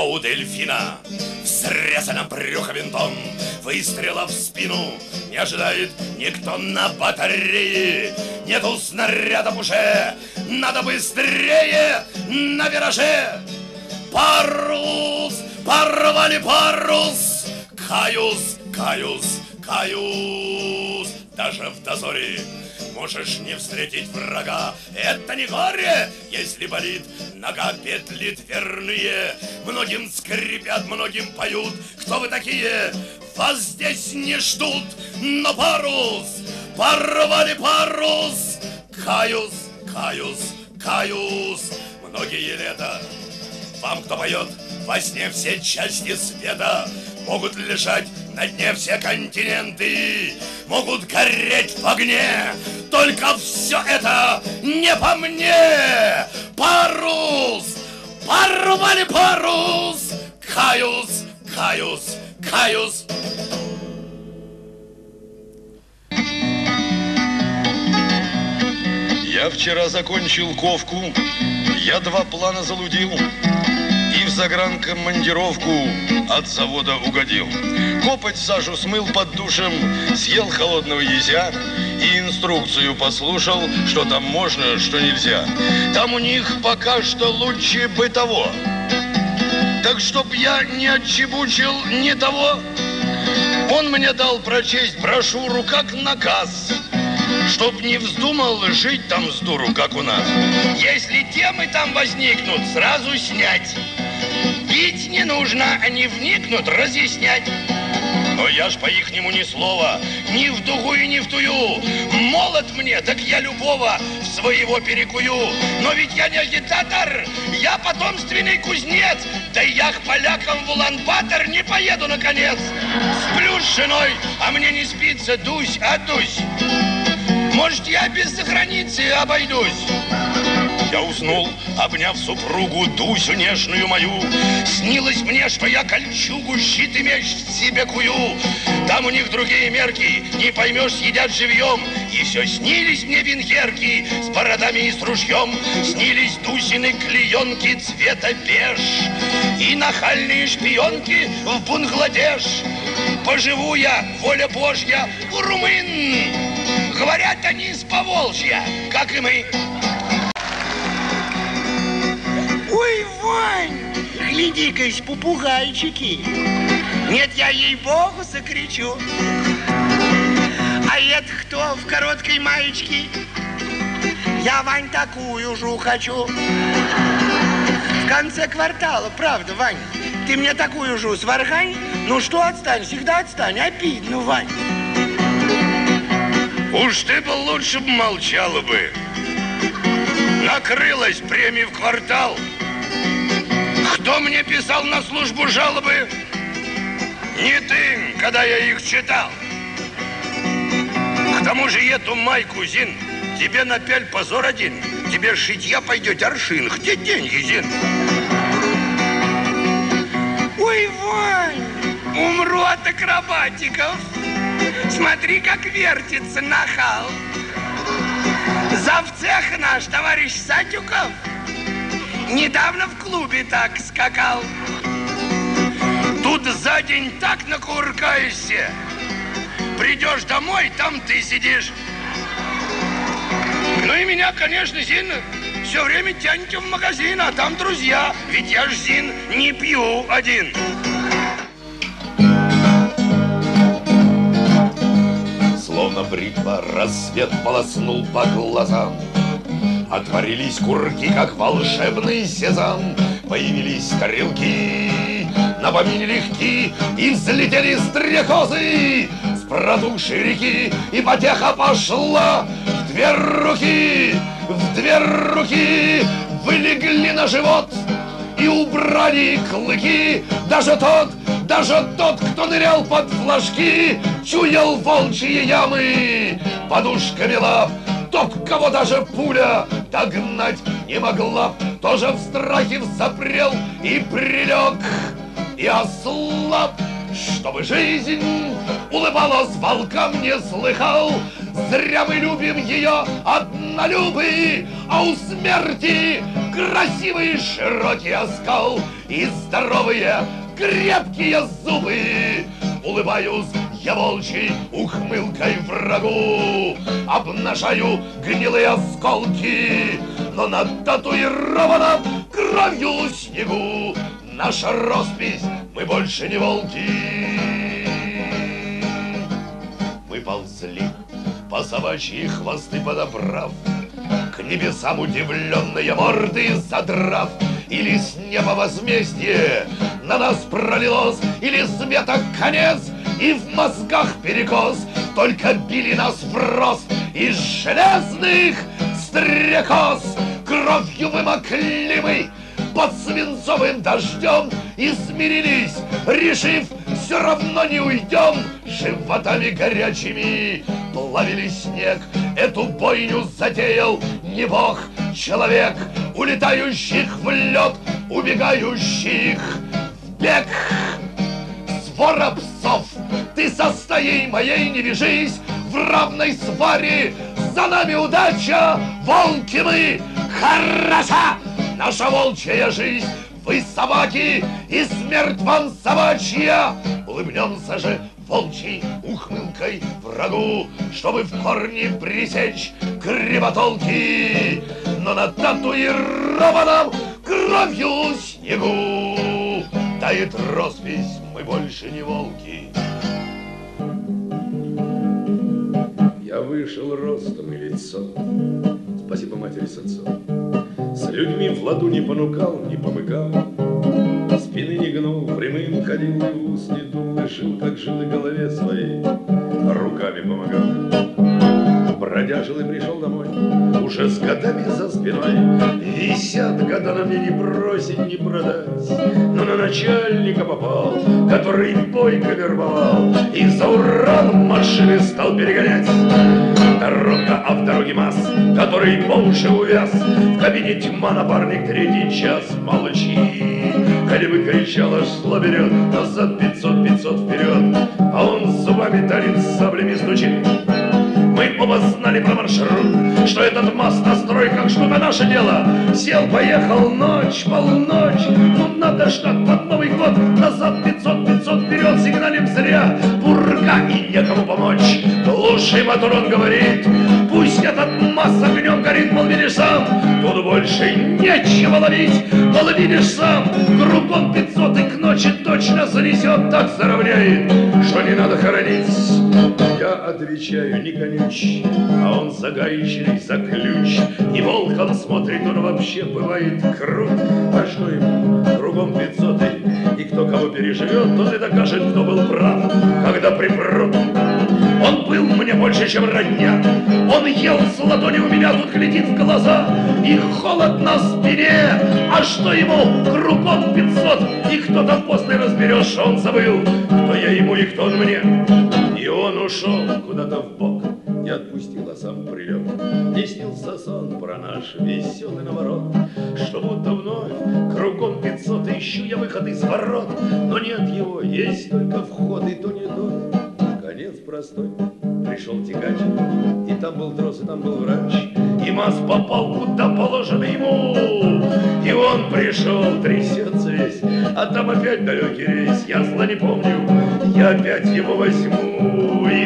А у дельфина в срезанном брюхо винтом выстрела в спину не ожидает никто на батарее. Нету снарядов уже, надо быстрее на вираже. Парус, порвали парус, каюсь, каюсь, каюсь. Даже в дозоре можешь не встретить врага. Это не горе, если болит нога, петли дверные. Многим скрипят, многим поют. Кто вы такие? Вас здесь не ждут. Но парус, порвали парус. Каюсь, каюсь, каюсь. Многие лета вам, кто поет, во сне все части света могут лежать на дне все континенты, могут гореть в огне. Только все это не по мне. Парус, порвали парус. Каюсь, каюсь, каюсь. Я вчера закончил ковку, я 2 плана залудил и в загранкомандировку от завода угодил. Копоть сажу смыл под душем, съел холодного езя и инструкцию послушал, что там можно, что нельзя. Там у них пока что лучше бы того. Так чтоб я не отчебучил ни того, он мне дал прочесть брошюру как наказ, чтоб не вздумал жить там с дуру, как у нас. Если темы там возникнут, сразу снять. Бить не нужно, они вникнут, разъяснять. Но я ж по-ихнему ни слова, ни в дугу и ни в тую. Молод мне, так я любого в своего перекую. Но ведь я не агитатор, я потомственный кузнец. Да я к полякам в Улан-Батор не поеду, наконец. Сплю с женой, а мне не спится, дусь, отдусь. Может, я без заграницы обойдусь. Я уснул, обняв супругу Дусю нежную мою. Снилось мне, что я кольчугу, щит и меч в себе кую. Там у них другие мерки, не поймешь, съедят живьем. И все снились мне венгерки с бородами и с ружьем. Снились Дусины клеенки цвета беж и нахальные шпионки в Бангладеш. Поживу я, воля Божья, у румын. Говорят они из Поволжья, как и мы. Ой, Вань, гляди-ка, попугайчики. Нет, я ей-богу закричу. А это кто в короткой маечке? Я, Вань, такую же хочу. В конце квартала, правда, Вань? Ты мне такую же сваргань? Ну что, отстань, всегда отстань, обидно, Вань. Уж ты бы лучше бы молчала бы. Накрылась премия в квартал. Кто мне писал на службу жалобы? Не ты, когда я их читал. К тому же эту майку, Зин, тебе напяль позор один. Тебе шитья пойдет аршин. Где деньги, Зин? Ой, Вань, умру от акробатиков. Смотри, как вертится нахал. Завцех наш, товарищ Сатюков, недавно в клубе так скакал. Тут за день так накуркаешься. Придешь домой, там ты сидишь. Ну и меня, конечно, Зин, все время тянете в магазин, а там друзья. Ведь я ж, Зин, не пью один. Словно бритва рассвет полоснул по глазам. Отворились курки, как волшебный сезам. Появились тарелки, на помине легки, и взлетели стрекозы с продувшей реки. И потеха пошла в 2 руки, в 2 руки. Вылегли на живот и убрали клыки. Даже тот, кто нырял под флажки, чуял волчьи ямы подушками лап. Тот, кого даже пуля догнать не могла, тоже в страхе взапрел и прилег, и ослаб. Чтобы жизнь улыбалась волкам, не слыхал. Зря мы любим ее однолюбы, а у смерти красивый широкий оскал и здоровые крепкие зубы. Улыбаюсь я волчьей ухмылкой врагу, обнажаю гнилые осколки, но на татуированном кровью снегу наша роспись, мы больше не волки. Мы ползли по собачьи хвосты подобрав, к небесам удивленные морды задрав. Или с неба возмездие на нас пролилось, или света конец, и в мозгах перекос. Только били нас в рост из железных стрекоз. Кровью вымокли мы под свинцовым дождем и смирились, решив, все равно не уйдем. Животами горячими плавили снег, эту бойню затеял не бог, человек, улетающих в лед, убегающих в бег. Свора псов, ты со стаей моей не вяжись, в равной сваре за нами удача, волки мы, хороша наша волчья жизнь. Вы собаки, и смерть вам собачья. Улыбнемся же волчьей ухмылкой врагу, чтобы в корне пресечь кривотолки, но на татуированном кровью снегу тает роспись, мы больше не волки. Я вышел ростом и лицом, спасибо матери с отцом. С людьми в ладу не понукал, не помыкал, спины не гнул, прямым ходил и в ус не дул, и жил, как жил, и голове своей руками помогал. Бродяжил и пришел домой, уже с годами за спиной. Висят года на мне не бросить, не продать, но на начальника попал, который бойко вербовал, и за Уралом машины стал перегонять. Дорога, а в дороге масс, который по уши увяз. В кабине тьма, напарник, третий час, молчи. Коли бы кричал, аж зло берет, назад 500, 500 вперед, а он зубами дарит, саблями стучит. Мы оба знали про маршрут, что этот мост на стройках ждут, а наше дело. Сел, поехал, ночь, полночь, ну надо ж как под Новый год. Назад 500, 500 вперед, сигналим зря, пурга и некому помочь. Глуши мотор, он говорит, пусть этот мост огнем горит, мол, видишь сам, тут больше нечего ловить, мол, видишь сам, кругом 500 и к ночи точно занесет, так заровняет, что не надо хоронить. Я отвечаю, не конюч, а он загаечный за ключ. И волком смотрит, он вообще бывает крут. А что ему, кругом 500, и кто кого переживет, тот и докажет, кто был прав, когда припрут. Он был мне больше, чем родня, он ел с ладони у меня, тут глядит в глаза, и холод на спине. А что ему, кругом 500, и кто-то после разберешь, он забыл, кто я ему и кто он мне. И он ушел куда-то в бок, не отпустил, а сам прилег. Мне снился сон про наш веселый наворот, что будто вновь кругом 500, ищу я выход из ворот, но нет его, есть только вход, и то не тот. Конец простой, пришел тягач, и там был трос, и там был врач, и Маз попал куда положено ему, и он пришел, трясется весь, а там опять далекий рейс, я зла не помню, я опять его возьму, и